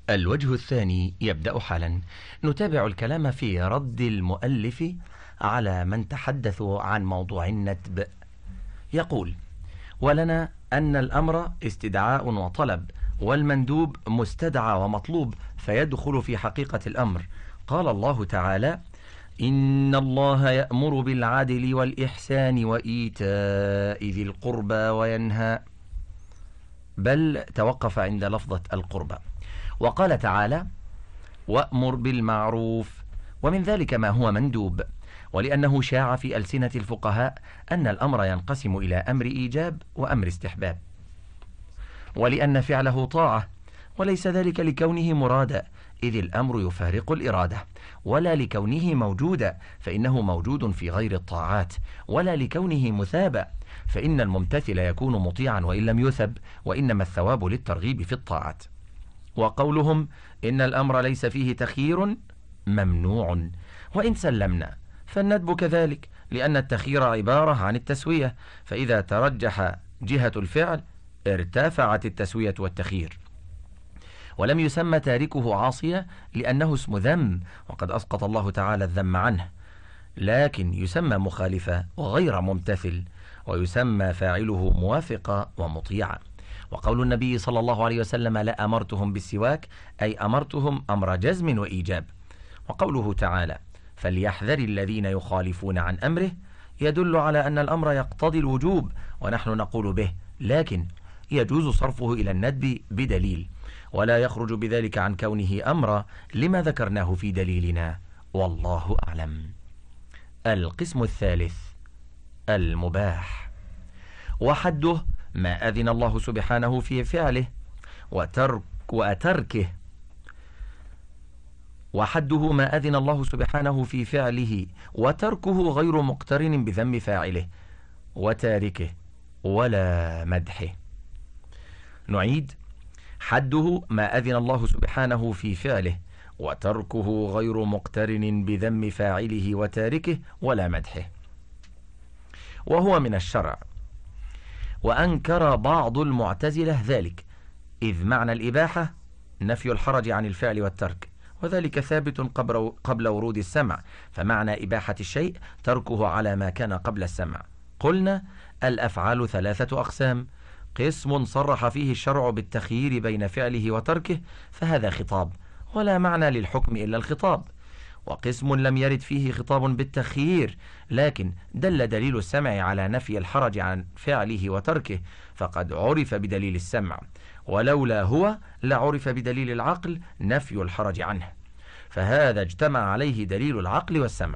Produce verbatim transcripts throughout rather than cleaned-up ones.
الوجه الثاني يبدأ حالا. نتابع الكلام في رد المؤلف على من تحدثوا عن موضوع الندب. يقول: ولنا أن الأمر استدعاء وطلب، والمندوب مستدعى ومطلوب، فيدخل في حقيقة الأمر. قال الله تعالى: إن الله يأمر بالعدل والإحسان وإيتاء ذي القربى وينهى، بل توقف عند لفظة القربى. وقال تعالى: وأمر بالمعروف، ومن ذلك ما هو مندوب، ولأنه شاع في ألسنة الفقهاء أن الأمر ينقسم إلى أمر إيجاب وأمر استحباب، ولأن فعله طاعة، وليس ذلك لكونه مرادا، إذ الأمر يفارق الإرادة، ولا لكونه موجودا، فإنه موجود في غير الطاعات، ولا لكونه مثابا، فإن الممتثل يكون مطيعا وإن لم يثب، وإنما الثواب للترغيب في الطاعات. وقولهم إن الأمر ليس فيه تخيير ممنوع، وإن سلمنا فالندب كذلك، لأن التخيير عبارة عن التسوية، فإذا ترجح جهة الفعل ارتفعت التسوية والتخيير. ولم يسمى تاركه عاصية لأنه اسم ذم، وقد أسقط الله تعالى الذم عنه، لكن يسمى مخالفا وغير ممتثل، ويسمى فاعله موافقا ومطيعا. وقول النبي صلى الله عليه وسلم: لا أمرتهم بالسواك، أي أمرتهم أمر جزم وإيجاب. وقوله تعالى: فليحذر الذين يخالفون عن أمره، يدل على أن الأمر يقتضي الوجوب، ونحن نقول به، لكن يجوز صرفه إلى الندب بدليل، ولا يخرج بذلك عن كونه أمرا، لما ذكرناه في دليلنا، والله أعلم. القسم الثالث المباح، وحده ما أذن الله سبحانه في فعله وترك وتركه وحده ما أذن الله سبحانه في فعله وتركه غير مقترن بذم فاعله وتاركه ولا مدحه. نعيد: حده ما أذن الله سبحانه في فعله وتركه غير مقترن بذم فاعله وتاركه ولا مدحه، وهو من الشرع. وأنكر بعض المعتزلة ذلك، إذ معنى الإباحة نفي الحرج عن الفعل والترك، وذلك ثابت قبل ورود السمع، فمعنى إباحة الشيء تركه على ما كان قبل السمع. قلنا: الأفعال ثلاثة أقسام: قسم صرح فيه الشرع بالتخيير بين فعله وتركه، فهذا خطاب، ولا معنى للحكم إلا الخطاب. وقسم لم يرد فيه خطاب بالتخيير، لكن دل دليل السمع على نفي الحرج عن فعله وتركه، فقد عرف بدليل السمع، ولولا هو لعرف بدليل العقل نفي الحرج عنه، فهذا اجتمع عليه دليل العقل والسمع.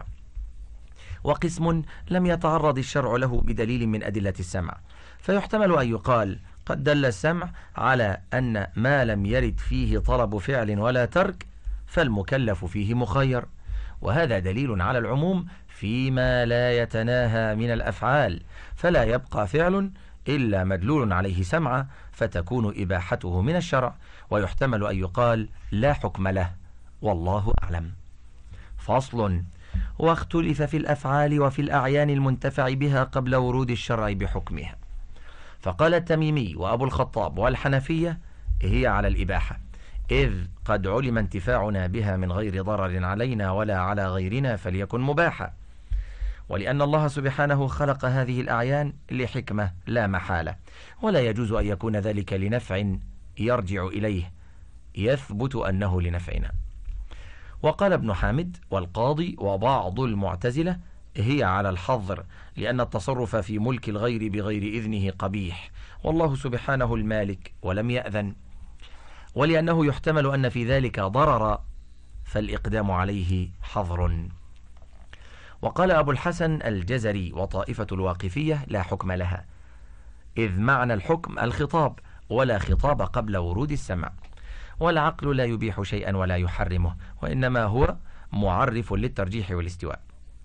وقسم لم يتعرض الشرع له بدليل من أدلة السمع، فيحتمل أن يقال: قد دل السمع على أن ما لم يرد فيه طلب فعل ولا ترك فالمكلف فيه مخير، وهذا دليل على العموم فيما لا يتناهى من الأفعال، فلا يبقى فعل إلا مدلول عليه سمعا، فتكون إباحته من الشرع. ويحتمل أن يقال: لا حكم له، والله أعلم. فصل: واختلف في الأفعال وفي الأعيان المنتفع بها قبل ورود الشرع بحكمها. فقال التميمي وأبو الخطاب والحنفية: هي على الإباحة، إذ قد علم انتفاعنا بها من غير ضرر علينا ولا على غيرنا، فليكن مباحا. ولأن الله سبحانه خلق هذه الأعيان لحكمة لا محالة، ولا يجوز أن يكون ذلك لنفع يرجع إليه يثبت أنه لنفعنا. وقال ابن حامد والقاضي وبعض المعتزلة: هي على الحظر، لأن التصرف في ملك الغير بغير إذنه قبيح، والله سبحانه المالك ولم يأذن، ولأنه يحتمل أن في ذلك ضرر، فالإقدام عليه حظر. وقال أبو الحسن الجزري وطائفة الواقفية: لا حكم لها، إذ معنى الحكم الخطاب، ولا خطاب قبل ورود السمع، والعقل لا يبيح شيئا ولا يحرمه، وإنما هو معرف للترجيح والاستواء.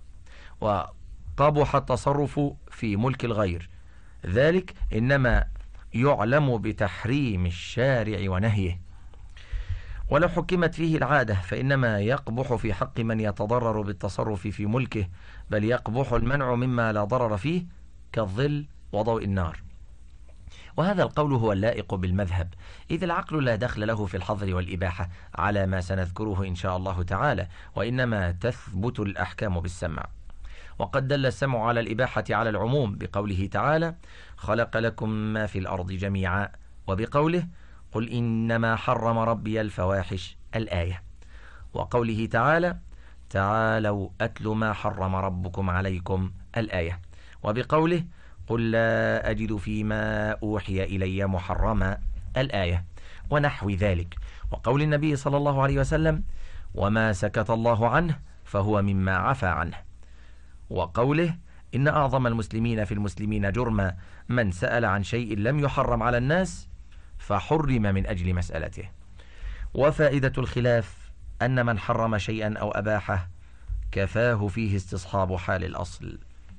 وقبح التصرف في ملك الغير، ذلك إنما يعلم بتحريم الشارع ونهيه، ولو حكمت فيه العادة فإنما يقبح في حق من يتضرر بالتصرف في ملكه، بل يقبح المنع مما لا ضرر فيه كالظل وضوء النار. وهذا القول هو اللائق بالمذهب، إذ العقل لا دخل له في الحظر والإباحة على ما سنذكره إن شاء الله تعالى، وإنما تثبت الأحكام بالسمع. وقد دل السمع على الإباحة على العموم بقوله تعالى: خلق لكم ما في الأرض جميعا، وبقوله: قل إنما حرم ربي الفواحش الآية، وقوله تعالى: تعالوا أتل ما حرم ربكم عليكم الآية، وبقوله: قل لا أجد فيما أوحي إلي محرما الآية، ونحو ذلك، وقول النبي صلى الله عليه وسلم: وما سكت الله عنه فهو مما عفى عنه، وقوله: إن أعظم المسلمين في المسلمين جرما من سأل عن شيء لم يحرم على الناس فحرم من أجل مسألته. وفائدة الخلاف أن من حرم شيئا أو أباحه كفاه فيه استصحاب حال الأصل.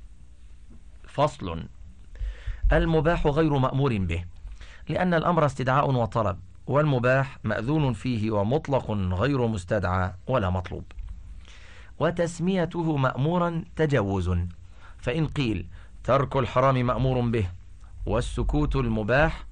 فصل: المباح غير مأمور به، لأن الأمر استدعاء وطلب، والمباح مأذون فيه ومطلق غير مستدعى ولا مطلوب. وتسميته مأمورا تجوز، فإن قيل ترك الحرام مأمور به والسكوت المباح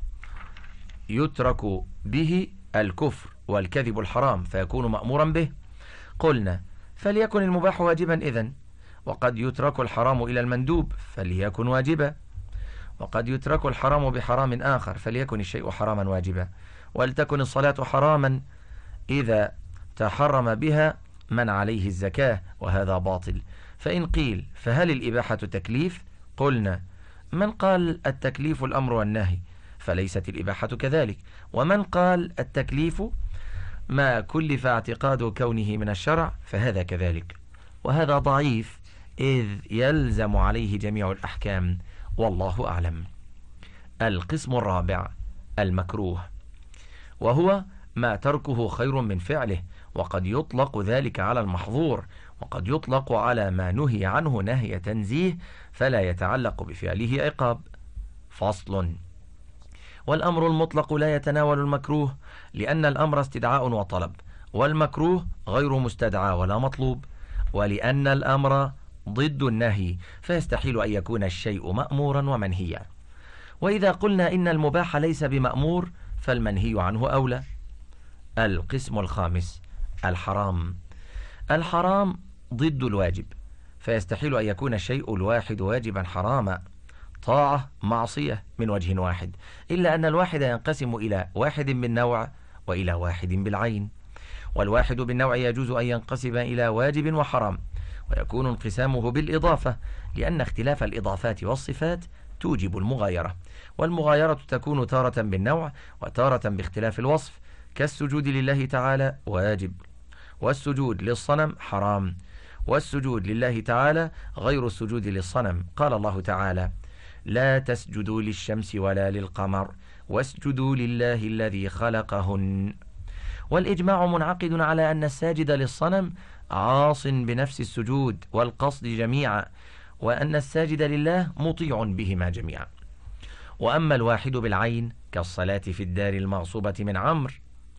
يترك به الكفر والكذب الحرام فيكون مأمورا به، قلنا فليكن المباح واجبا إذن، وقد يترك الحرام إلى المندوب فليكن واجبا، وقد يترك الحرام بحرام آخر فليكن الشيء حراما واجبا، ولتكن الصلاة حراما إذا تحرم بها من عليه الزكاة، وهذا باطل. فإن قيل فهل الإباحة تكليف؟ قلنا من قال التكليف الأمر والنهي فليست الإباحة كذلك، ومن قال التكليف ما كلف اعتقاد كونه من الشرع فهذا كذلك، وهذا ضعيف إذ يلزم عليه جميع الأحكام، والله أعلم. القسم الرابع: المكروه، وهو ما تركه خير من فعله، وقد يطلق ذلك على المحظور، وقد يطلق على ما نهي عنه نهي تنزيه فلا يتعلق بفعله عقاب. فصل: والأمر المطلق لا يتناول المكروه، لأن الأمر استدعاء وطلب، والمكروه غير مستدعى ولا مطلوب، ولأن الأمر ضد النهي فيستحيل أن يكون الشيء مأمورا ومنهيا. وإذا قلنا إن المباح ليس بمأمور فالمنهي عنه أولى. القسم الخامس: الحرام. الحرام ضد الواجب، فيستحيل أن يكون الشيء الواحد واجبا حراما، طاعة معصية من وجه واحد، إلا أن الواحد ينقسم إلى واحد بالنوع وإلى واحد بالعين، والواحد بالنوع يجوز أن ينقسم إلى واجب وحرام، ويكون انقسامه بالإضافة، لأن اختلاف الإضافات والصفات توجب المغايرة، والمغايرة تكون تارة بالنوع وتارة باختلاف الوصف، كالسجود لله تعالى واجب، والسجود للصنم حرام، والسجود لله تعالى غير السجود للصنم. قال الله تعالى: لا تسجدوا للشمس ولا للقمر واسجدوا لله الذي خلقهن. والإجماع منعقد على أن الساجد للصنم عاص بنفس السجود والقصد جميعا، وأن الساجد لله مطيع بهما جميعا. وأما الواحد بالعين كالصلاة في الدار المغصوبة من عمرو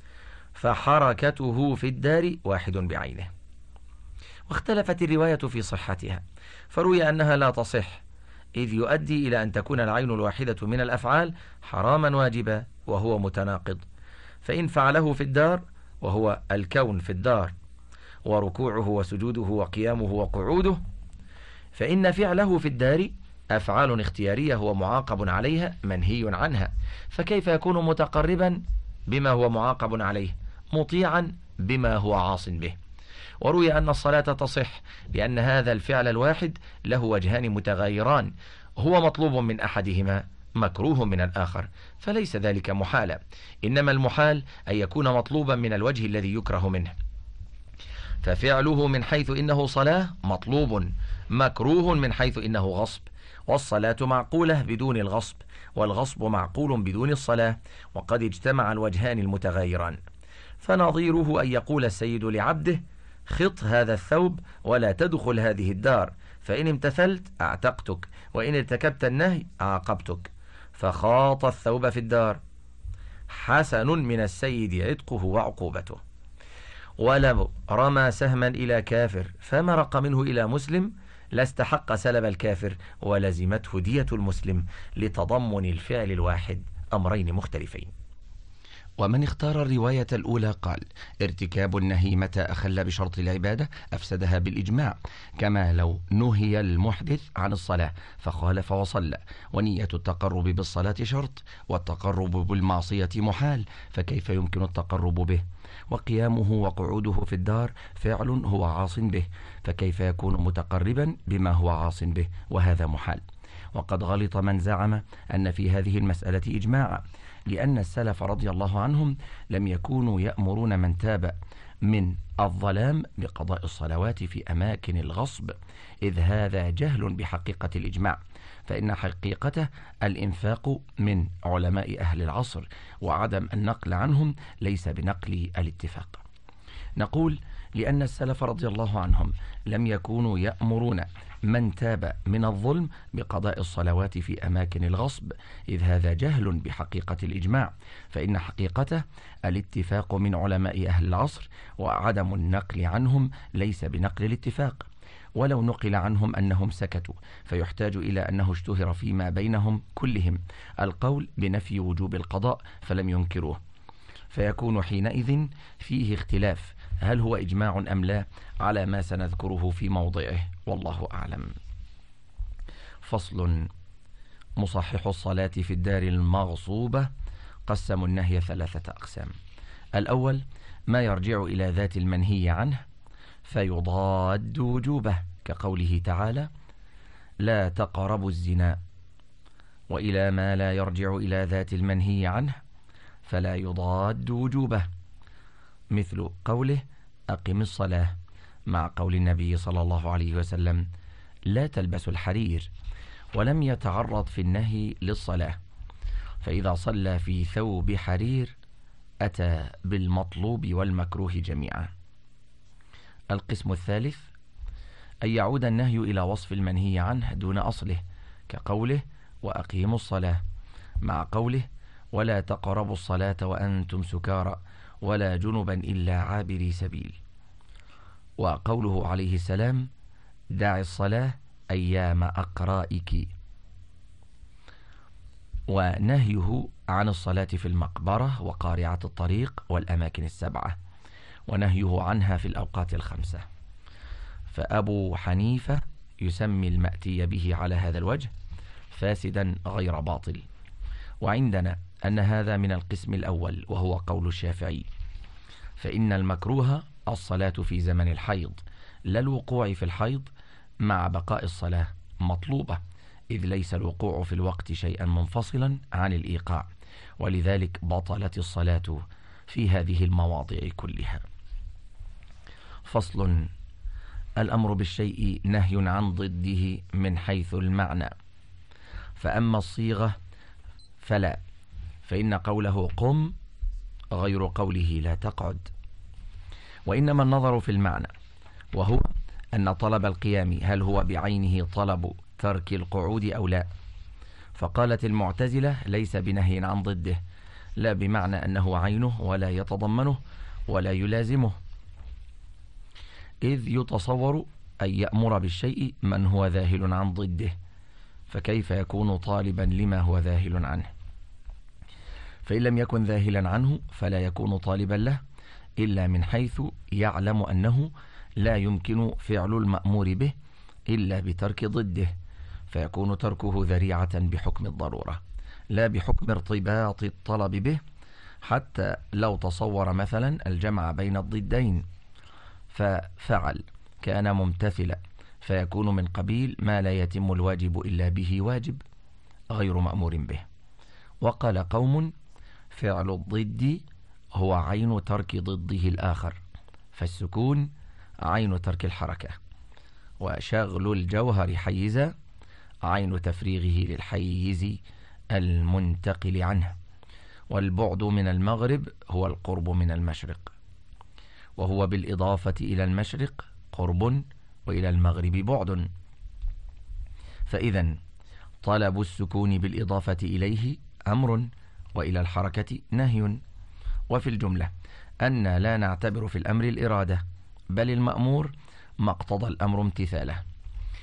فحركته في الدار واحد بعينه. واختلفت الرواية في صحتها، فروي أنها لا تصح، إذ يؤدي إلى أن تكون العين الواحدة من الأفعال حراما واجبا، وهو متناقض، فإن فعله في الدار وهو الكون في الدار وركوعه وسجوده وقيامه وقعوده، فإن فعله في الدار أفعال اختيارية هو معاقب عليها منهي عنها، فكيف يكون متقربا بما هو معاقب عليه مطيعا بما هو عاص به؟ وروي أن الصلاة تصح لأن هذا الفعل الواحد له وجهان متغايران، هو مطلوب من أحدهما مكروه من الآخر، فليس ذلك محالا، إنما المحال أن يكون مطلوبا من الوجه الذي يكره منه، ففعله من حيث إنه صلاة مطلوب، مكروه من حيث إنه غصب، والصلاة معقولة بدون الغصب، والغصب معقول بدون الصلاة، وقد اجتمع الوجهان المتغايران. فنظيره أن يقول السيد لعبده: خط هذا الثوب ولا تدخل هذه الدار، فإن امتثلت أعتقتك، وإن ارتكبت النهي عاقبتك، فخاط الثوب في الدار، حسن من السيد عتقه وعقوبته. ولو رمى سهما إلى كافر فمرق منه إلى مسلم لاستحق سلب الكافر ولزمته دية المسلم لتضمن الفعل الواحد أمرين مختلفين. ومن اختار الرواية الأولى قال: ارتكاب النهي متى أخل بشرط العبادة أفسدها بالإجماع، كما لو نهي المحدث عن الصلاة فخالف وصلى، ونية التقرب بالصلاة شرط، والتقرب بالمعصية محال، فكيف يمكن التقرب به؟ وقيامه وقعوده في الدار فعل هو عاص به، فكيف يكون متقربا بما هو عاص به؟ وهذا محال. وقد غلط من زعم أن في هذه المسألة إجماعا، لأن السلف رضي الله عنهم لم يكونوا يأمرون من تاب من الظلام بقضاء الصلوات في أماكن الغصب، إذ هذا جهل بحقيقة الإجماع، فإن حقيقته الإنفاق من علماء أهل العصر، وعدم النقل عنهم ليس بنقل الاتفاق. نقول لأن السلف رضي الله عنهم لم يكونوا يأمرون من تاب من الظلم بقضاء الصلوات في أماكن الغصب، إذ هذا جهل بحقيقة الإجماع، فإن حقيقته الاتفاق من علماء أهل العصر، وعدم النقل عنهم ليس بنقل الاتفاق. ولو نقل عنهم أنهم سكتوا فيحتاج إلى أنه اشتهر فيما بينهم كلهم القول بنفي وجوب القضاء فلم ينكروه، فيكون حينئذ فيه اختلاف هل هو إجماع أم لا، على ما سنذكره في موضعه، والله أعلم. فصل: مصحح الصلاة في الدار المغصوبة قسموا النهي ثلاثة أقسام. الأول ما يرجع إلى ذات المنهي عنه فيضاد وجوبه، كقوله تعالى: لا تقربوا الزنا، وإلى ما لا يرجع إلى ذات المنهي عنه فلا يضاد وجوبه، مثل قوله: أقم الصلاة، مع قول النبي صلى الله عليه وسلم: لا تلبسوا الحرير، ولم يتعرض في النهي للصلاة، فإذا صلى في ثوب حرير أتى بالمطلوب والمكروه جميعا. القسم الثالث أن يعود النهي إلى وصف المنهي عنه دون أصله، كقوله: وأقيموا الصلاة، مع قوله: ولا تقربوا الصلاة وأنتم سكارى ولا جنبا إلا عابري سبيل، وقوله عليه السلام: دع الصلاة أيام أقرائك، ونهيه عن الصلاة في المقبرة وقارعة الطريق والأماكن السبعة، ونهيه عنها في الأوقات الخمسة. فأبو حنيفة يسمي المأتي به على هذا الوجه فاسدا غير باطل، وعندنا أن هذا من القسم الأول وهو قول الشافعي، فإن المكروه الصلاة في زمن الحيض لا الوقوع في الحيض، مع بقاء الصلاة مطلوبة، إذ ليس الوقوع في الوقت شيئا منفصلا عن الإيقاع، ولذلك بطلت الصلاة في هذه المواضع كلها. فصل: الأمر بالشيء نهي عن ضده من حيث المعنى، فأما الصيغة فلا، فإن قوله قم غير قوله لا تقعد، وإنما النظر في المعنى، وهو أن طلب القيام هل هو بعينه طلب ترك القعود أو لا. فقالت المعتزلة ليس بنهي عن ضده، لا بمعنى أنه عينه ولا يتضمنه ولا يلازمه، إذ يتصور أن يأمر بالشيء من هو ذاهل عن ضده، فكيف يكون طالبا لما هو ذاهل عنه؟ فإن لم يكن ذاهلا عنه فلا يكون طالبا له، إلا من حيث يعلم أنه لا يمكن فعل المأمور به إلا بترك ضده، فيكون تركه ذريعة بحكم الضرورة لا بحكم ارتباط الطلب به، حتى لو تصور مثلا الجمع بين الضدين ففعل كان ممتثلا، فيكون من قبيل ما لا يتم الواجب إلا به واجب غير مأمور به. وقال قوم: فعل الضد هو عين ترك ضده الآخر، فالسكون عين ترك الحركة، وشغل الجوهر حيزا عين تفريغه للحيز المنتقل عنه، والبعد من المغرب هو القرب من المشرق، وهو بالإضافة إلى المشرق قرب وإلى المغرب بعد، فإذا طلب السكون بالإضافة إليه أمر، وإلى الحركة نهي. وفي الجملة أن لا نعتبر في الأمر الإرادة، بل المأمور ما اقتضى الأمر امتثاله،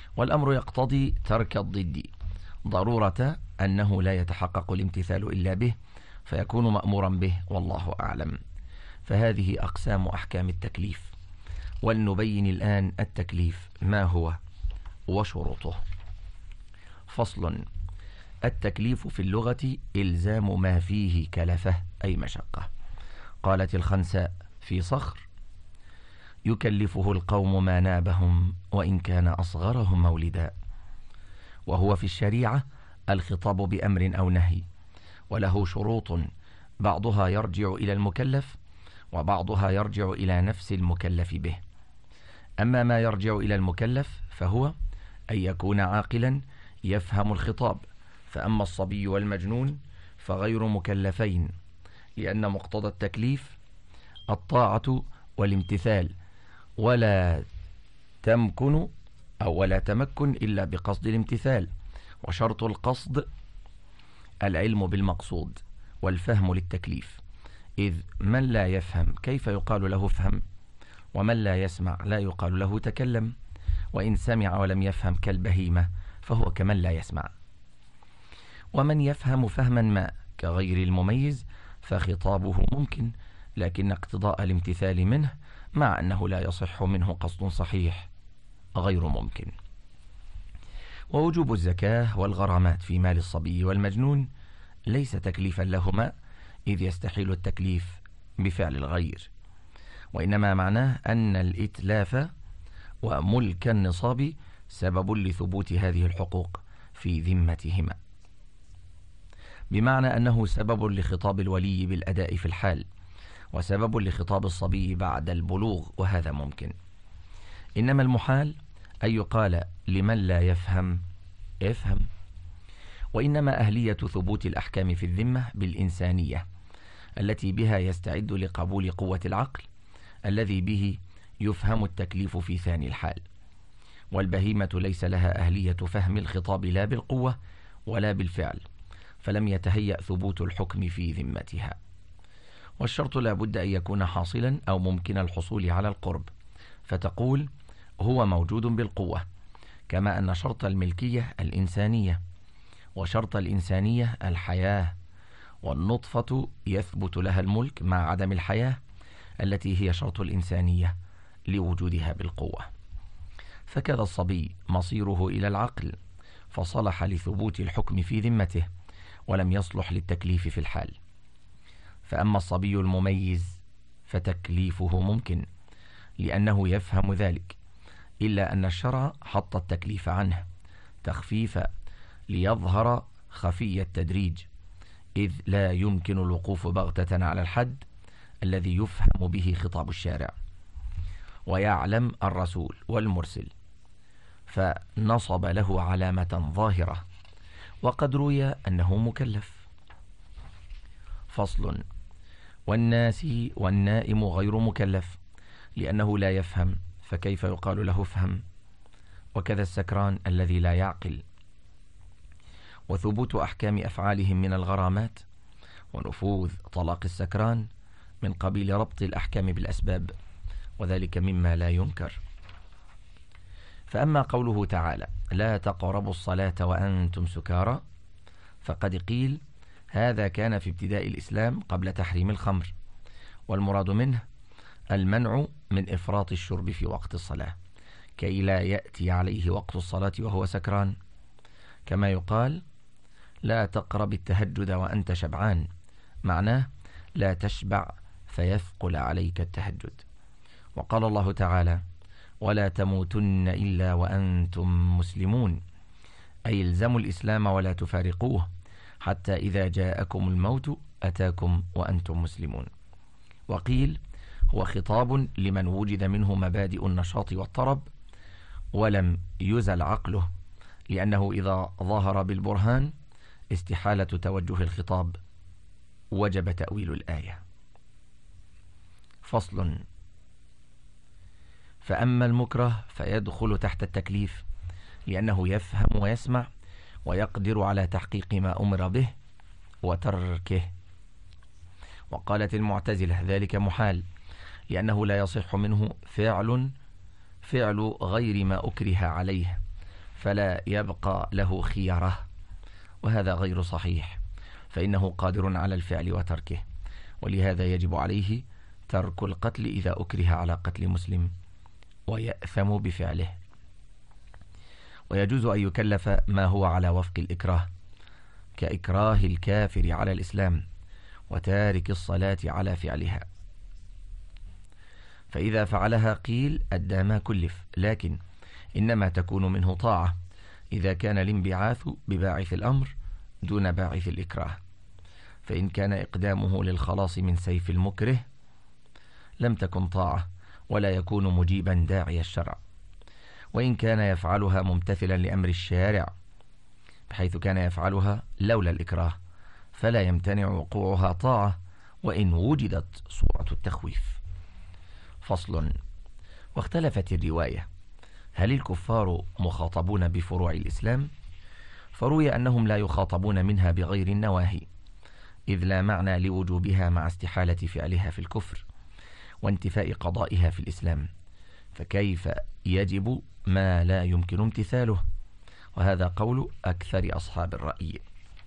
والأمر يقتضي ترك الضد ضرورة أنه لا يتحقق الامتثال إلا به، فيكون مأمورا به، والله أعلم. فهذه أقسام أحكام التكليف. ولنبين الآن التكليف ما هو وشروطه. فصل. التكليف في اللغة إلزام ما فيه كلفة أي مشقة. قالت الخنساء في صخر: يكلفه القوم ما نابهم وإن كان أصغرهم مولدا. وهو في الشريعة الخطاب بأمر أو نهي، وله شروط بعضها يرجع إلى المكلف وبعضها يرجع إلى نفس المكلف به. أما ما يرجع إلى المكلف فهو أن يكون عاقلا يفهم الخطاب، فأما الصبي والمجنون فغير مكلفين، لأن مقتضى التكليف الطاعة والامتثال، ولا تمكن أو ولا تمكن إلا بقصد الامتثال، وشرط القصد العلم بالمقصود والفهم للتكليف، إذ من لا يفهم كيف يقال له افهم، ومن لا يسمع لا يقال له تكلم، وإن سمع ولم يفهم كالبهيمة فهو كمن لا يسمع. ومن يفهم فهما ما كغير المميز فخطابه ممكن، لكن اقتضاء الامتثال منه مع أنه لا يصح منه قصد صحيح غير ممكن. ووجوب الزكاة والغرامات في مال الصبي والمجنون ليس تكليفا لهما، إذ يستحيل التكليف بفعل الغير، وإنما معناه أن الإتلاف وملك النصاب سبب لثبوت هذه الحقوق في ذمتهما، بمعنى أنه سبب لخطاب الولي بالأداء في الحال، وسبب لخطاب الصبي بعد البلوغ، وهذا ممكن. إنما المحال أن يقال لمن لا يفهم افهم. وإنما أهلية ثبوت الأحكام في الذمة بالإنسانية التي بها يستعد لقبول قوة العقل الذي به يفهم التكليف في ثاني الحال. والبهيمة ليس لها أهلية فهم الخطاب لا بالقوة ولا بالفعل، فلم يتهيأ ثبوت الحكم في ذمتها. والشرط لا بد أن يكون حاصلا أو ممكن الحصول على القرب، فتقول هو موجود بالقوة، كما أن شرط الملكية الإنسانية، وشرط الإنسانية الحياة، والنطفة يثبت لها الملك مع عدم الحياة التي هي شرط الإنسانية لوجودها بالقوة. فكذا الصبي مصيره إلى العقل، فصلح لثبوت الحكم في ذمته ولم يصلح للتكليف في الحال. فأما الصبي المميز فتكليفه ممكن لأنه يفهم ذلك، إلا أن الشرع حط التكليف عنه تخفيفا ليظهر خفي التدريج، إذ لا يمكن الوقوف بغتة على الحد الذي يفهم به خطاب الشارع ويعلم الرسول والمرسل، فنصب له علامة ظاهرة، وقد روي أنه مكلف. فصل. والناسي والنائم غير مكلف لأنه لا يفهم، فكيف يقال له افهم؟ وكذا السكران الذي لا يعقل. وثبوت أحكام أفعالهم من الغرامات ونفوذ طلاق السكران من قبيل ربط الأحكام بالأسباب، وذلك مما لا ينكر. فأما قوله تعالى لا تقربوا الصلاة وأنتم سكارى، فقد قيل هذا كان في ابتداء الإسلام قبل تحريم الخمر، والمراد منه المنع من إفراط الشرب في وقت الصلاة كي لا يأتي عليه وقت الصلاة وهو سكران، كما يقال لا تقرب التهجد وأنت شبعان، معناه لا تشبع فيثقل عليك التهجد. وقال الله تعالى ولا تموتن إلا وأنتم مسلمون، أي الزموا الإسلام ولا تفارقوه حتى إذا جاءكم الموت أتاكم وأنتم مسلمون. وقيل هو خطاب لمن وجد منه مبادئ النشاط والطرب ولم يزل عقله، لأنه إذا ظهر بالبرهان استحالة توجه الخطاب وجب تأويل الآية. فصل. فأما المكره فيدخل تحت التكليف لأنه يفهم ويسمع ويقدر على تحقيق ما أمر به وتركه. وقالت المعتزلة ذلك محال لأنه لا يصح منه فعل فعل غير ما أكره عليه، فلا يبقى له خيارة، وهذا غير صحيح، فإنه قادر على الفعل وتركه، ولهذا يجب عليه ترك القتل إذا أكره على قتل مسلم ويأثم بفعله. ويجوز أن يكلف ما هو على وفق الإكراه، كإكراه الكافر على الإسلام وتارك الصلاة على فعلها، فإذا فعلها قيل أدى ما كلف، لكن إنما تكون منه طاعة إذا كان الانبعاث بباعث الأمر دون باعث الإكراه. فإن كان إقدامه للخلاص من سيف المكره لم تكن طاعة ولا يكون مجيبا داعي الشرع. وإن كان يفعلها ممتثلا لأمر الشارع بحيث كان يفعلها لولا الإكراه فلا يمتنع وقوعها طاعة وإن وجدت صورة التخويف. فصل. واختلفت الرواية هل الكفار مخاطبون بفروع الإسلام؟ فروي أنهم لا يخاطبون منها بغير النواهي، إذ لا معنى لوجوبها مع استحالة فعلها في الكفر وانتفاء قضائها في الإسلام، فكيف يجب ما لا يمكن امتثاله؟ وهذا قول أكثر أصحاب الرأي.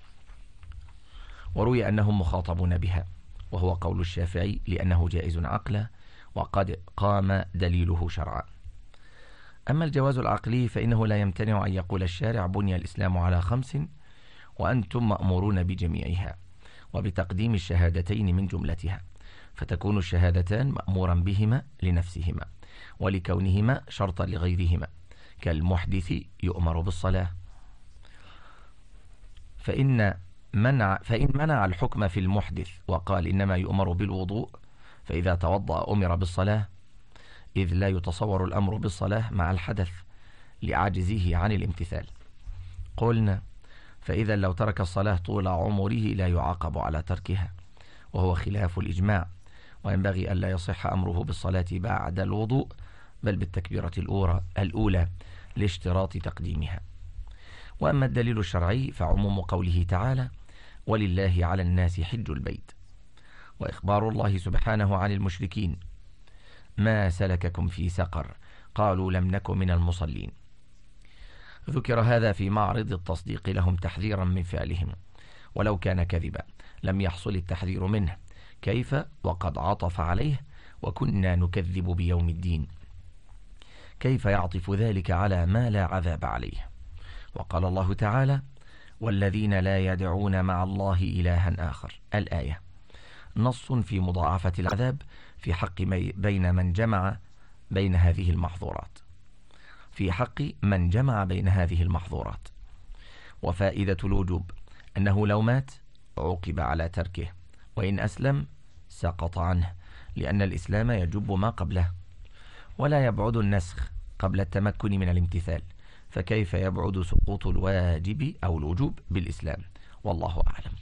وروي أنهم مخاطبون بها، وهو قول الشافعي لأنه جائز عقلا وقد قام دليله شرعا. أما الجواز العقلي فإنه لا يمتنع أن يقول الشارع بني الإسلام على خمس وأنتم مأمورون بجميعها، وبتقديم الشهادتين من جملتها، فتكون الشهادتان مأمورا بهما لنفسهما ولكونهما شرطا لغيرهما، كالمحدث يؤمر بالصلاة. فإن منع, فإن منع الحكم في المحدث وقال إنما يؤمر بالوضوء فإذا توضأ أمر بالصلاة، إذ لا يتصور الأمر بالصلاة مع الحدث لعجزه عن الامتثال. قلنا فإذا لو ترك الصلاة طول عمره لا يعاقب على تركها، وهو خلاف الإجماع، وينبغي ألا يصح أمره بالصلاة بعد الوضوء بل بالتكبيرة الأولى لاشتراط تقديمها. وأما الدليل الشرعي فعموم قوله تعالى ولله على الناس حج البيت، وإخبار الله سبحانه عن المشركين ما سلككم في سقر قالوا لم نك من المصلين. ذكر هذا في معرض التصديق لهم تحذيرا من فعلهم، ولو كان كذبا لم يحصل التحذير منه، كيف وقد عطف عليه وكنا نكذب بيوم الدين، كيف يعطف ذلك على ما لا عذاب عليه؟ وقال الله تعالى والذين لا يدعون مع الله إلها آخر، الآية نص في مضاعفة العذاب في حق بين من جمع بين هذه المحظورات في حق من جمع بين هذه المحظورات. وفائدة الوجوب أنه لو مات عوقب على تركه، وإن أسلم سقط عنه، لأن الإسلام يجب ما قبله، ولا يبعد النسخ قبل التمكن من الامتثال، فكيف يبعد سقوط الواجب أو الوجوب بالإسلام؟ والله أعلم.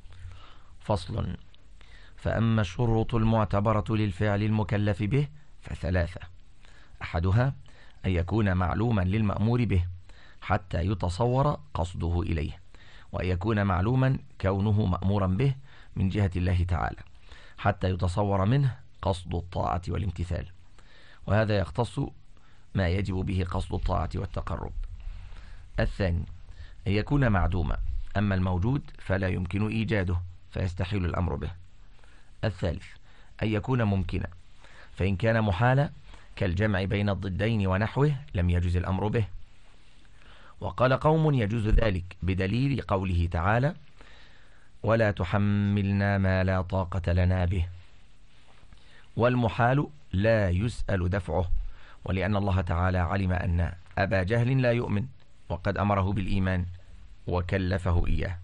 فصل. فأما الشروط المعتبرة للفعل المكلف به فثلاثة: أحدها أن يكون معلوما للمأمور به حتى يتصور قصده إليه، وأن يكون معلوما كونه مأمورا به من جهة الله تعالى حتى يتصور منه قصد الطاعة والامتثال، وهذا يختص ما يجب به قصد الطاعة والتقرب. الثاني أن يكون معدوما، أما الموجود فلا يمكن إيجاده فيستحيل الأمر به. الثالث أن يكون ممكنا، فإن كان محالا كالجمع بين الضدين ونحوه لم يجوز الأمر به. وقال قوم يجوز ذلك بدليل قوله تعالى ولا تحملنا ما لا طاقة لنا به، والمحال لا يسأل دفعه، ولأن الله تعالى علم أن أبا جهل لا يؤمن وقد أمره بالإيمان وكلفه إياه،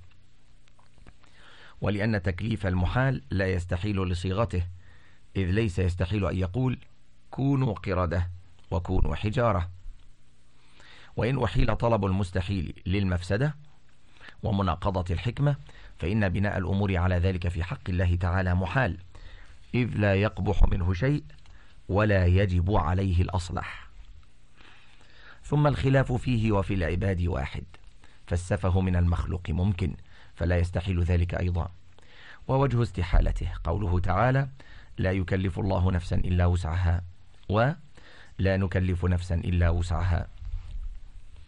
ولأن تكليف المحال لا يستحيل لصيغته، إذ ليس يستحيل أن يقول كونوا قردة وكونوا حجارة. وإن أحيل طلب المستحيل للمفسدة ومناقضة الحكمة فإن بناء الأمور على ذلك في حق الله تعالى محال، إذ لا يقبح منه شيء ولا يجب عليه الأصلح. ثم الخلاف فيه وفي العباد واحد، فالسفه من المخلوق ممكن فلا يستحيل ذلك أيضا. ووجه استحالته قوله تعالى لا يكلف الله نفسا إلا وسعها، ولا نكلف نفسا إلا وسعها.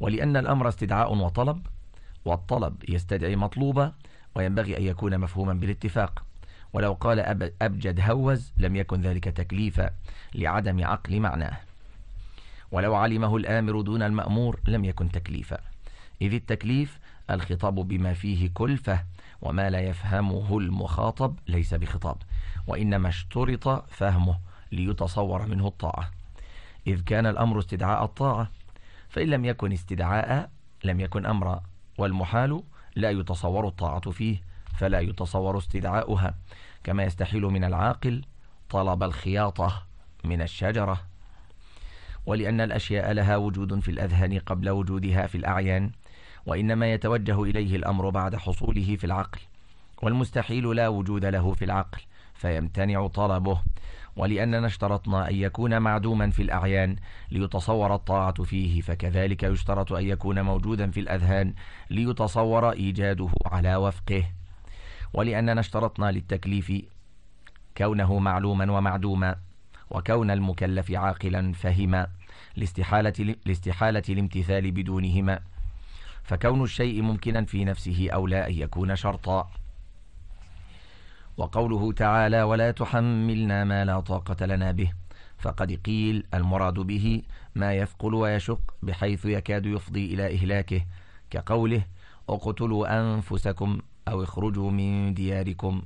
ولأن الأمر استدعاء وطلب، والطلب يستدعي مطلوبا، وينبغي أن يكون مفهوما بالاتفاق. ولو قال أبجد هوز لم يكن ذلك تكليفا لعدم عقل معناه، ولو علمه الآمر دون المأمور لم يكن تكليفا، إذ التكليف الخطاب بما فيه كلفة، وما لا يفهمه المخاطب ليس بخطاب، وإنما اشترط فهمه ليتصور منه الطاعة، إذ كان الأمر استدعاء الطاعة، فإن لم يكن استدعاء لم يكن أمرا، والمحال لا يتصور الطاعة فيه فلا يتصور استدعاؤها، كما يستحيل من العاقل طلب الخياطة من الشجرة. ولأن الأشياء لها وجود في الأذهان قبل وجودها في الأعيان، وإنما يتوجه إليه الأمر بعد حصوله في العقل، والمستحيل لا وجود له في العقل فيمتنع طلبه. ولأننا اشترطنا أن يكون معدوما في الأعيان ليتصور الطاعة فيه، فكذلك يشترط أن يكون موجودا في الأذهان ليتصور إيجاده على وفقه. ولأننا اشترطنا للتكليف كونه معلوما ومعدوما، وكون المكلف عاقلا فهما لاستحالة, لاستحالة الامتثال بدونهما، فكون الشيء ممكنا في نفسه أولى أن يكون شرطا. وقوله تعالى ولا تحملنا ما لا طاقة لنا به، فقد قيل المراد به ما يثقل ويشق بحيث يكاد يفضي إلى إهلاكه، كقوله اقتلوا أنفسكم أو اخرجوا من دياركم.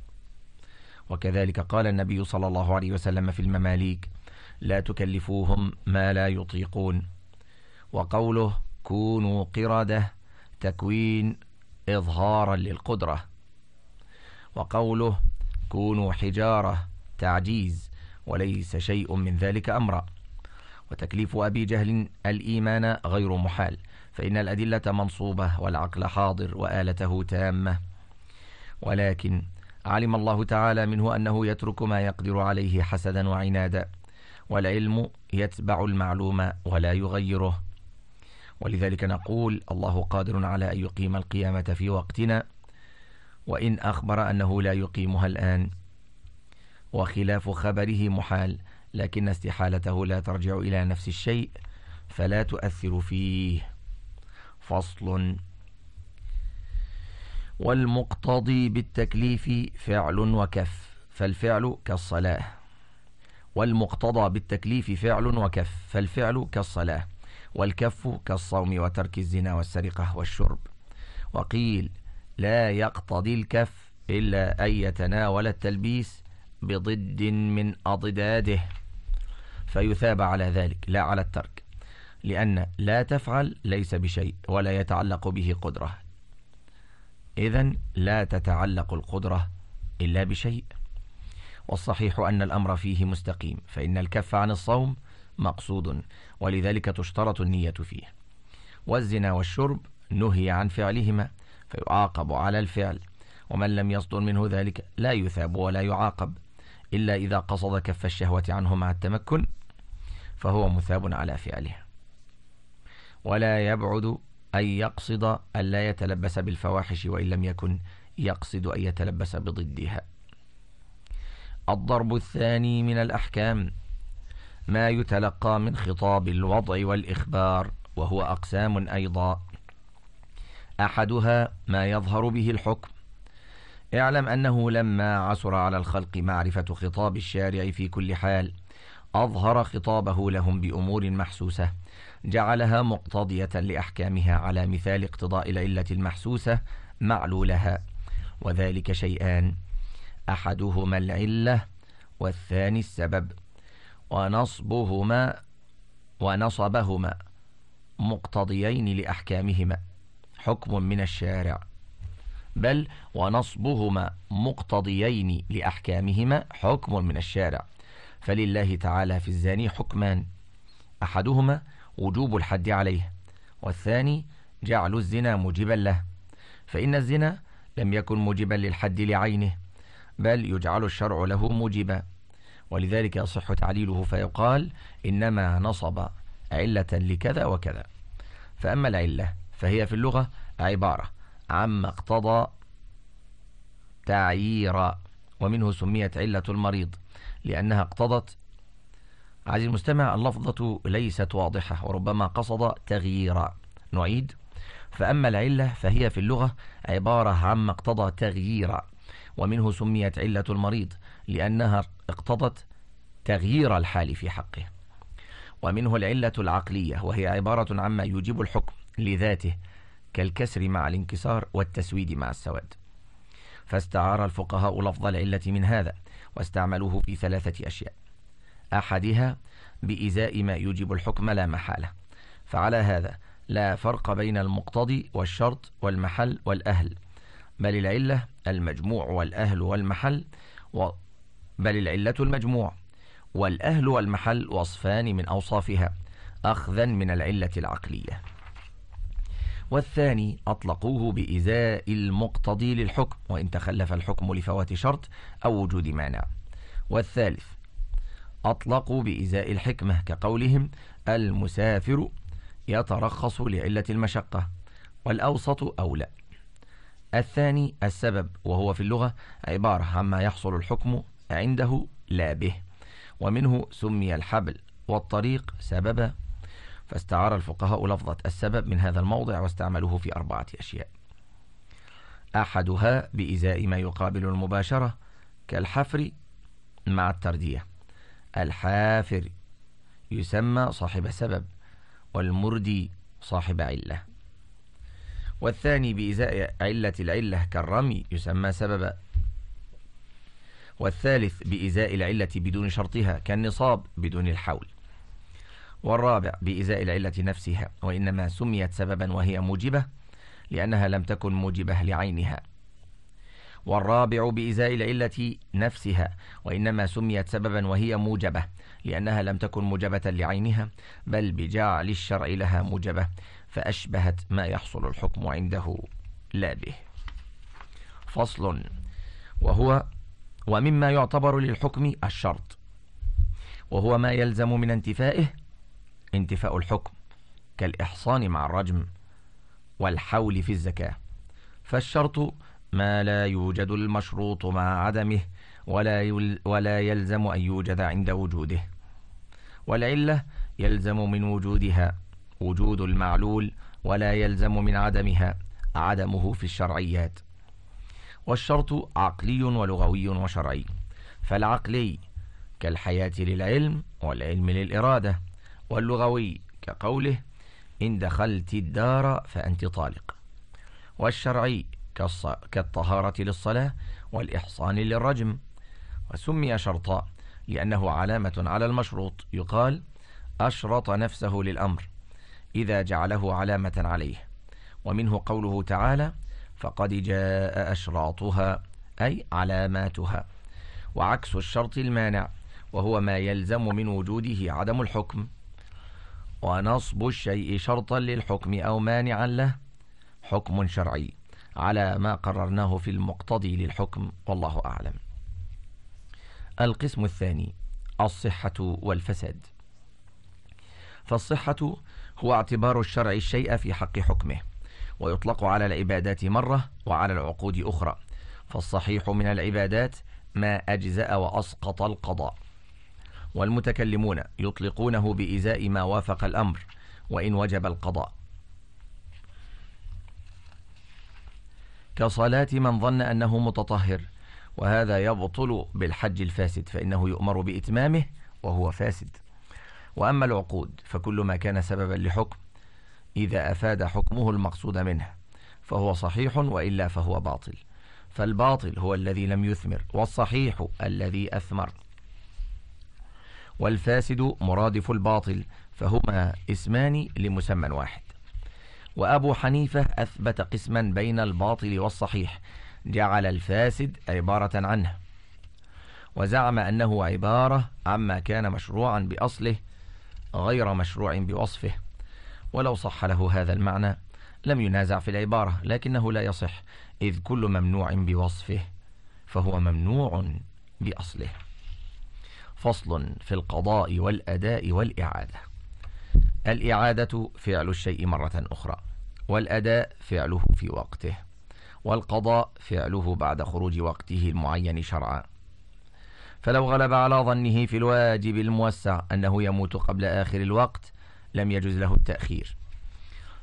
وكذلك قال النبي صلى الله عليه وسلم في المماليك لا تكلفوهم ما لا يطيقون. وقوله كونوا قردة تكوين إظهارا للقدرة. وقوله كونوا حجارة تعجيز وليس شيء من ذلك أمرا. وتكليف أبي جهل الإيمان غير محال، فإن الأدلة منصوبة والعقل حاضر وآلته تامة، ولكن علم الله تعالى منه أنه يترك ما يقدر عليه حسدا وعنادا، والعلم يتبع المعلوم ولا يغيره. ولذلك نقول الله قادر على أن يقيم القيامة في وقتنا، وإن أخبر أنه لا يقيمها الآن، وخلاف خبره محال، لكن استحالته لا ترجع إلى نفس الشيء فلا تؤثر فيه. فصل. والمقتضي بالتكليف فعل وكف، فالفعل كالصلاة. والمقتضى بالتكليف فعل وكف، فالفعل كالصلاة، والكف كالصوم وترك الزنا والسرقة والشرب. وقيل لا يقتضي الكف إلا أن يتناول التلبيس بضد من أضداده فيثاب على ذلك لا على الترك، لأن لا تفعل ليس بشيء ولا يتعلق به قدرة، إذن لا تتعلق القدرة إلا بشيء. والصحيح أن الأمر فيه مستقيم، فإن الكف عن الصوم مقصود، ولذلك تشترط النية فيه. والزنا والشرب نهي عن فعلهما فيعاقب على الفعل، ومن لم يصدر منه ذلك لا يثاب ولا يعاقب، إلا إذا قصد كف الشهوة عنه مع التمكن فهو مثاب على فعله. ولا يبعد أن يقصد أن لا يتلبس بالفواحش وإن لم يكن يقصد أن يتلبس بضدها. الضرب الثاني من الأحكام ما يتلقى من خطاب الوضع والإخبار، وهو أقسام أيضا. أحدها ما يظهر به الحكم. اعلم أنه لما عسر على الخلق معرفة خطاب الشارع في كل حال أظهر خطابه لهم بأمور محسوسة جعلها مقتضية لأحكامها على مثال اقتضاء العلة المحسوسة معلولها، وذلك شيئان: أحدهما العلة والثاني السبب، ونصبهما ونصبهما مقتضيين لأحكامهما حكم من الشارع، بل ونصبهما مقتضيين لأحكامهما حكم من الشارع. فلله تعالى في الزاني حكمان: أحدهما وجوب الحد عليه، والثاني جعل الزنا موجبا له. فإن الزنا لم يكن موجبا للحد لعينه، بل يجعل الشرع له موجبا، ولذلك يصح تعليله فيقال إنما نصب علة لكذا وكذا. فأما العلة فهي في اللغة عبارة عما اقتضى تعييرا، ومنه سميت علة المريض لأنها اقتضت. عزيزي المستمع، اللفظة ليست واضحة وربما قصد تغييرا، نعيد. فأما العلة فهي في اللغة عبارة عما اقتضى تغييرا، ومنه سميت علة المريض لأنها اقتضت تغيير الحال في حقه. ومنه العلة العقلية وهي عبارة عما يوجب الحكم لذاته كالكسر مع الانكسار والتسويد مع السواد. فاستعار الفقهاء لفظ العلة من هذا واستعملوه في ثلاثة أشياء: أحدها بإزاء ما يوجب الحكم لا محالة، فعلى هذا لا فرق بين المقتضي والشرط والمحل والأهل، بل العلة المجموع والأهل والمحل و... بل العلة المجموع والأهل والمحل وصفان من أوصافها أخذا من العلة العقلية. والثاني أطلقوه بإزاء المقتضي للحكم وإن تخلف الحكم لفوات شرط أو وجود مانع. والثالث أطلقوا بإزاء الحكمة كقولهم المسافر يترخص لعلة المشقة، والأوسط أولى. الثاني السبب، وهو في اللغة عبارة عما يحصل الحكم عنده لا به، ومنه سمي الحبل والطريق سببا. فاستعار الفقهاء لفظة السبب من هذا الموضع واستعملوه في أربعة أشياء: أحدها بإزاء ما يقابل المباشرة كالحفر مع التردية، الحافر يسمى صاحب سبب والمردي صاحب علة. والثاني بإزاء علة العلة كالرمي يسمى سببا. والثالث بإزاء العلة بدون شرطها كالنصاب بدون الحول. والرابع بإزاء العلة نفسها، وإنما سميت سببا وهي موجبة لأنها لم تكن موجبة لعينها. والرابع بإزاء العلة نفسها، وإنما سميت سببا وهي موجبة لأنها لم تكن موجبة لعينها، بل بجعل الشرع لها موجبة فأشبهت ما يحصل الحكم عنده لا به. فصل. وهو ومما يعتبر للحكم الشرط، وهو ما يلزم من انتفائه انتفاء الحكم كالإحصان مع الرجم والحول في الزكاة. فالشرط ما لا يوجد المشروط مع عدمه ولا, يل ولا يلزم أن يوجد عند وجوده. والعلة يلزم من وجودها وجود المعلول ولا يلزم من عدمها عدمه في الشرعيات. والشرط عقلي ولغوي وشرعي. فالعقلي كالحياة للعلم والعلم للإرادة، واللغوي كقوله إن دخلت الدار فأنت طالق. والشرعي كالطهارة للصلاة والإحصان للرجم. وسمي شرطا لأنه علامة على المشروط، يقال أشرط نفسه للأمر إذا جعله علامة عليه. ومنه قوله تعالى فقد جاء أشراطها أي علاماتها. وعكس الشرط المانع، وهو ما يلزم من وجوده عدم الحكم. ونصب الشيء شرطا للحكم أو مانعا له حكم شرعي على ما قررناه في المقتضي للحكم، والله أعلم. القسم الثاني الصحة والفساد. فالصحة هو اعتبار الشرع الشيء في حق حكمه، ويطلق على العبادات مرة وعلى العقود أخرى. فالصحيح من العبادات ما أجزأ وأسقط القضاء. والمتكلمون يطلقونه بإزاء ما وافق الأمر وإن وجب القضاء، كصلاة من ظن أنه متطهر، وهذا يبطل بالحج الفاسد فإنه يؤمر بإتمامه وهو فاسد. وأما العقود فكل ما كان سببا لحكم إذا أفاد حكمه المقصود منه فهو صحيح، وإلا فهو باطل. فالباطل هو الذي لم يثمر، والصحيح الذي أثمر. والفاسد مرادف الباطل، فهما اسمان لمسمى واحد. وأبو حنيفة أثبت قسما بين الباطل والصحيح، جعل الفاسد عبارة عنه، وزعم أنه عبارة عما كان مشروعا بأصله غير مشروع بوصفه. ولو صح له هذا المعنى لم ينازع في العبارة، لكنه لا يصح، إذ كل ممنوع بوصفه فهو ممنوع بأصله. فصل في القضاء والأداء والإعادة. الإعادة فعل الشيء مرة أخرى، والأداء فعله في وقته، والقضاء فعله بعد خروج وقته المعين شرعا. فلو غلب على ظنه في الواجب الموسع أنه يموت قبل آخر الوقت لم يجوز له التأخير،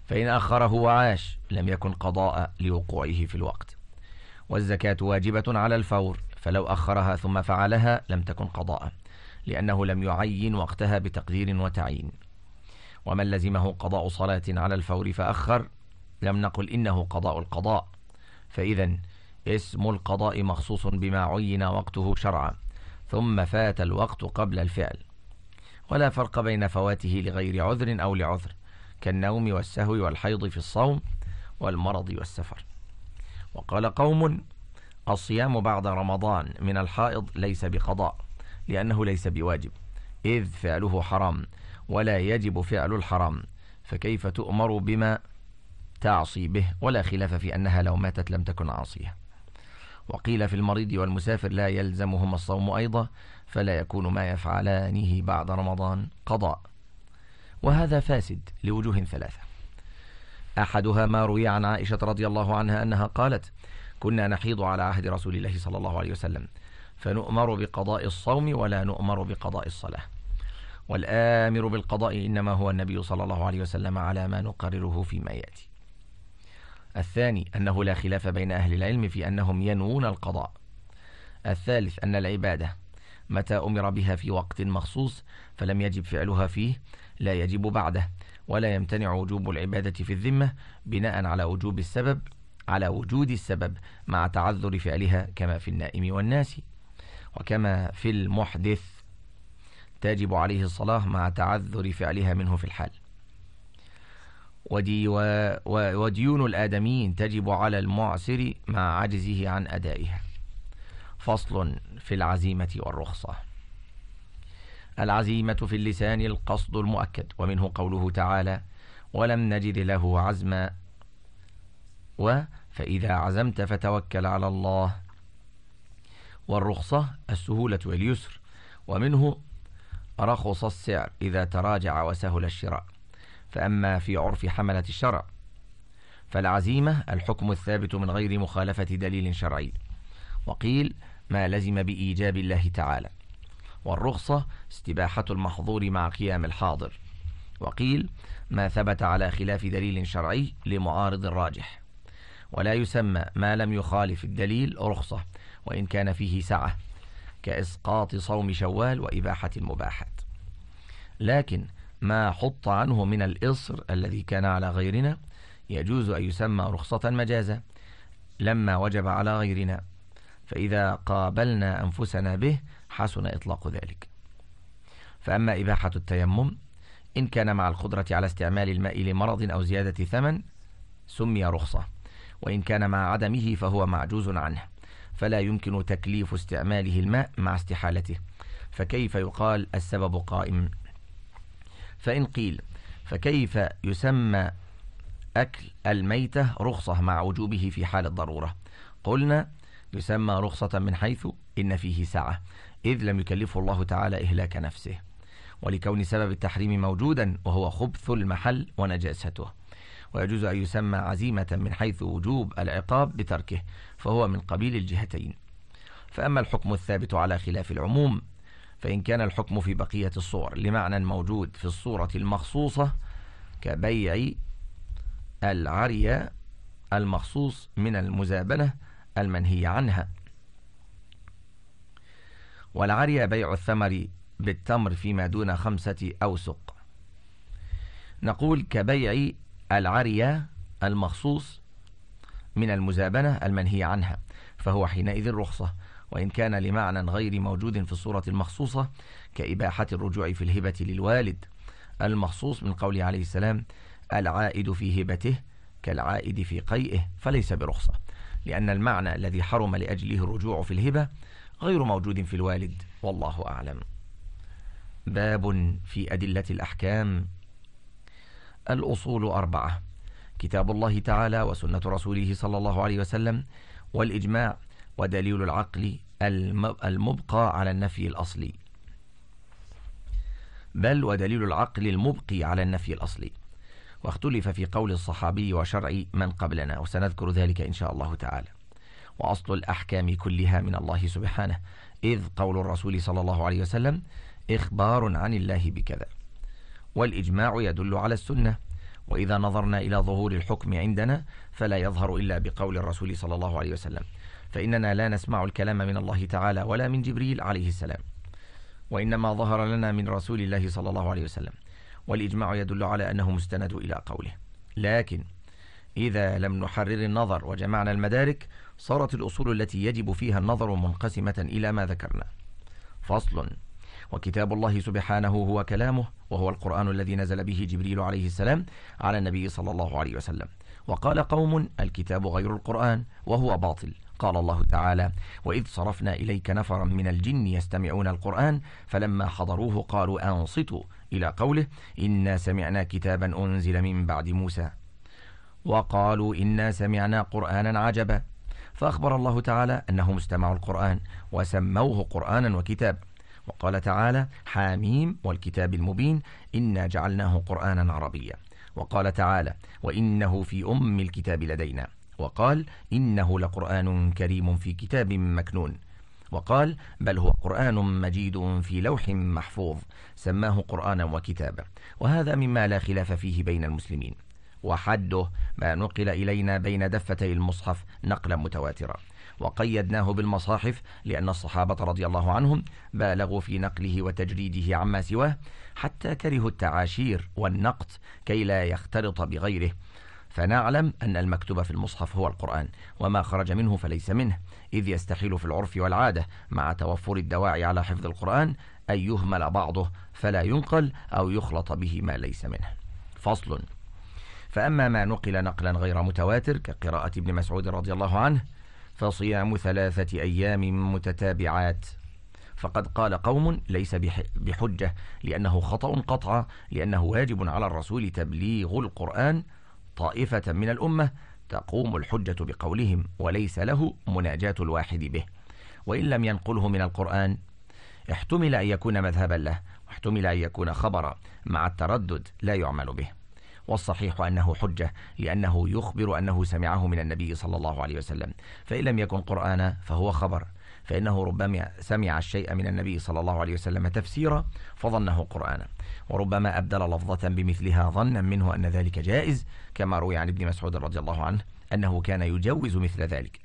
فإن أخره وعاش لم يكن قضاء لوقوعه في الوقت. والزكاة واجبة على الفور، فلو أخرها ثم فعلها لم تكن قضاء، لأنه لم يعين وقتها بتقدير وتعيين. ومن لزمه قضاء صلاة على الفور فأخر لم نقل إنه قضاء القضاء، فإذا اسم القضاء مخصوص بما عين وقته شرعا ثم فات الوقت قبل الفعل، ولا فرق بين فواته لغير عذر أو لعذر، كالنوم والسهو والحيض في الصوم والمرض والسفر. وقال قوم: الصيام بعد رمضان من الحائض ليس بقضاء، لأنه ليس بواجب، إذ فعله حرام ولا يجب فعل الحرام، فكيف تؤمر بما تعصي به؟ ولا خلاف في أنها لو ماتت لم تكن عاصية. وقيل في المريض والمسافر لا يلزمهما الصوم أيضا، فلا يكون ما يفعلانه بعد رمضان قضاء. وهذا فاسد لوجوه ثلاثة. أحدها ما روي عن عائشة رضي الله عنها أنها قالت: كنا نحيض على عهد رسول الله صلى الله عليه وسلم، فنؤمر بقضاء الصوم ولا نؤمر بقضاء الصلاة، والآمر بالقضاء إنما هو النبي صلى الله عليه وسلم، على ما نقرره فيما يأتي. الثاني أنه لا خلاف بين أهل العلم في أنهم ينوون القضاء. الثالث أن العبادة متى أمر بها في وقت مخصوص فلم يجب فعلها فيه لا يجب بعده، ولا يمتنع وجوب العبادة في الذمة بناء على وجوب السبب على وجود السبب مع تعذر فعلها، كما في النائم والناسي، وكما في المحدث تجب عليه الصلاة مع تعذر فعلها منه في الحال. ودي و... وديون الآدميين تجب على المعسر مع عجزه عن أدائها. فصل في العزيمة والرخصة. العزيمة في اللسان القصد المؤكد، ومنه قوله تعالى: ولم نجد له عزما، وفإذا عزمت فتوكل على الله. والرخصة السهولة واليسر، ومنه رخص السعر إذا تراجع وسهل الشراء. فأما في عرف حملة الشرع فالعزيمة الحكم الثابت من غير مخالفة دليل شرعي، وقيل ما لزم بإيجاب الله تعالى. والرخصة استباحة المحظور مع قيام الحاضر، وقيل ما ثبت على خلاف دليل شرعي لمعارض الراجح. ولا يسمى ما لم يخالف الدليل رخصة وإن كان فيه سعة، كإسقاط صوم شوال وإباحة المباحات. لكن ما حط عنه من الإصر الذي كان على غيرنا يجوز أن يسمى رخصة مجازا لما وجب على غيرنا، فإذا قابلنا أنفسنا به حسن إطلاق ذلك. فأما إباحة التيمم إن كان مع القدرة على استعمال الماء لمرض أو زيادة ثمن سمي رخصة، وإن كان مع عدمه فهو معجوز عنه، فلا يمكن تكليف استعماله الماء مع استحالته، فكيف يقال السبب قائم؟ فإن قيل فكيف يسمى أكل الميتة رخصة مع وجوبه في حال الضرورة؟ قلنا يسمى رخصة من حيث إن فيه سعة، إذ لم يكلفه الله تعالى إهلاك نفسه، ولكون سبب التحريم موجودا وهو خبث المحل ونجاسته. ويجوز أن يسمى عزيمة من حيث وجوب العقاب بتركه، فهو من قبيل الجهتين. فأما الحكم الثابت على خلاف العموم فإن كان الحكم في بقية الصور لمعنى موجود في الصورة المخصوصة، كبيع العرية المخصوص من المزابنة المنهي عنها. والعرية بيع الثمر بالتمر فيما دون خمسة أوسق. نقول كبيع العرية المخصوص من المزابنة المنهي عنها، فهو حينئذ رخصة، وإن كان لمعنى غير موجود في الصورة المخصوصة، كإباحة الرجوع في الهبة للوالد المخصوص من قوله عليه السلام: العائد في هبته كالعائد في قيئه، فليس برخصة، لأن المعنى الذي حرم لأجله الرجوع في الهبة غير موجود في الوالد، والله أعلم. باب في أدلة الأحكام. الأصول أربعة: كتاب الله تعالى وسنة رسوله صلى الله عليه وسلم والإجماع ودليل العقل المبقى على النفي الأصلي، بل ودليل العقل المبقي على النفي الأصلي. واختلف في قول الصحابي وشرع من قبلنا، وسنذكر ذلك إن شاء الله تعالى. وأصل الأحكام كلها من الله سبحانه، إذ قول الرسول صلى الله عليه وسلم إخبار عن الله بكذا. والإجماع يدل على السنة، وإذا نظرنا إلى ظهور الحكم عندنا فلا يظهر إلا بقول الرسول صلى الله عليه وسلم، فإننا لا نسمع الكلام من الله تعالى ولا من جبريل عليه السلام، وإنما ظهر لنا من رسول الله صلى الله عليه وسلم، والإجماع يدل على أنه مستند إلى قوله. لكن إذا لم نحرر النظر وجمعنا المدارك صارت الأصول التي يجب فيها النظر منقسمة إلى ما ذكرنا. فصل. وكتاب الله سبحانه هو كلامه، وهو القرآن الذي نزل به جبريل عليه السلام على النبي صلى الله عليه وسلم. وقال قوم الكتاب غير القرآن وهو باطل. قال الله تعالى: وإذ صرفنا إليك نفرا من الجن يستمعون القرآن فلما حضروه قالوا أنصتوا، إلى قوله: إنا سمعنا كتابا أنزل من بعد موسى وقالوا إنا سمعنا قرآنا عجبا. فأخبر الله تعالى أنهم استمعوا القرآن وسموه قرآنا وكتاب. وقال تعالى: حاميم والكتاب المبين إنا جعلناه قرآنا عربيا. وقال تعالى: وإنه في أم الكتاب لدينا. وقال: إنه لقرآن كريم في كتاب مكنون. وقال: بل هو قرآن مجيد في لوح محفوظ، سماه قرآنا وكتابا. وهذا مما لا خلاف فيه بين المسلمين، وحده ما نقل إلينا بين دفتي المصحف نقلا متواترا، وقيدناه بالمصاحف لأن الصحابة رضي الله عنهم بالغوا في نقله وتجريده عما سواه حتى كرهوا التعاشير والنقط كي لا يختلط بغيره. فنعلم أن المكتوب في المصحف هو القرآن، وما خرج منه فليس منه، إذ يستحيل في العرف والعادة مع توفر الدواعي على حفظ القرآن أن يهمل بعضه فلا ينقل أو يخلط به ما ليس منه. فصل. فأما ما نقل نقلا غير متواتر كقراءة ابن مسعود رضي الله عنه فصيام ثلاثة أيام متتابعات، فقد قال قوم ليس بحجة لأنه خطأ قطعا، لأنه واجب على الرسول تبليغ القرآن طائفة من الأمة تقوم الحجة بقولهم، وليس له مناجاة الواحد به. وإن لم ينقله من القرآن احتمل أن يكون مذهبا له، واحتمل أن يكون خبرا مع التردد لا يعمل به. والصحيح أنه حجة لأنه يخبر أنه سمعه من النبي صلى الله عليه وسلم، فإن لم يكن قرآنا فهو خبر، فإنه ربما سمع الشيء من النبي صلى الله عليه وسلم تفسيرا فظنه قرآنا، وربما أبدل لفظة بمثلها ظنا منه أن ذلك جائز، كما روي عن ابن مسعود رضي الله عنه أنه كان يجوز مثل ذلك.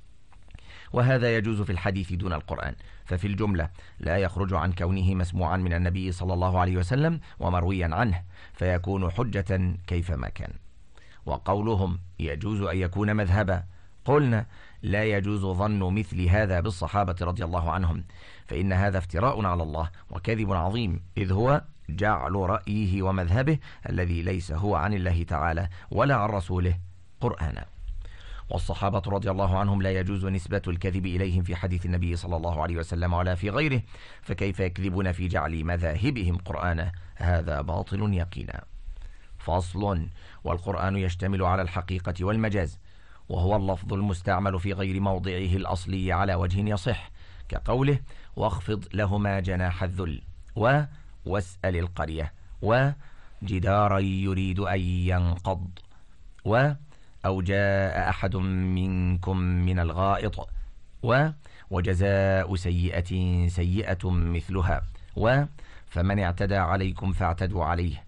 وهذا يجوز في الحديث دون القرآن، ففي الجملة لا يخرج عن كونه مسموعا من النبي صلى الله عليه وسلم ومرويا عنه، فيكون حجة كيفما كان. وقولهم يجوز أن يكون مذهبا، قلنا لا يجوز ظن مثل هذا بالصحابة رضي الله عنهم، فإن هذا افتراء على الله وكذب عظيم، إذ هو جعل رأيه ومذهبه الذي ليس هو عن الله تعالى ولا عن رسوله قرآنا. والصحابة رضي الله عنهم لا يجوز نسبة الكذب إليهم في حديث النبي صلى الله عليه وسلم ولا في غيره، فكيف يكذبون في جعل مذاهبهم قرآنا؟ هذا باطل يقينا. فصل. والقرآن يشتمل على الحقيقة والمجاز، وهو اللفظ المستعمل في غير موضعه الأصلي على وجه يصح، كقوله: واخفض لهما جناح الذل، و واسأل القرية، وجدارا يريد أن ينقض، و أو جاء أحد منكم من الغائط، و وجزاء سيئة سيئة مثلها، و فمن اعتدى عليكم فاعتدوا عليه،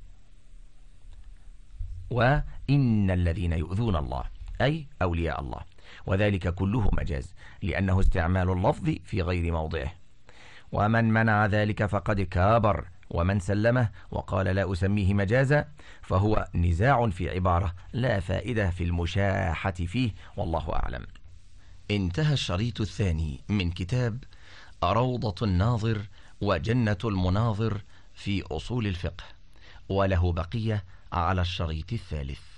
وإن الذين يؤذون الله أي أولياء الله. وذلك كله مجاز لأنه استعمال اللفظ في غير موضعه، ومن منع ذلك فقد كابر، ومن سلمه وقال لا أسميه مجازا فهو نزاع في عبارة لا فائدة في المشاحة فيه، والله أعلم. انتهى الشريط الثاني من كتاب روضة الناظر وجنة المناظر في أصول الفقه، وله بقية على الشريط الثالث.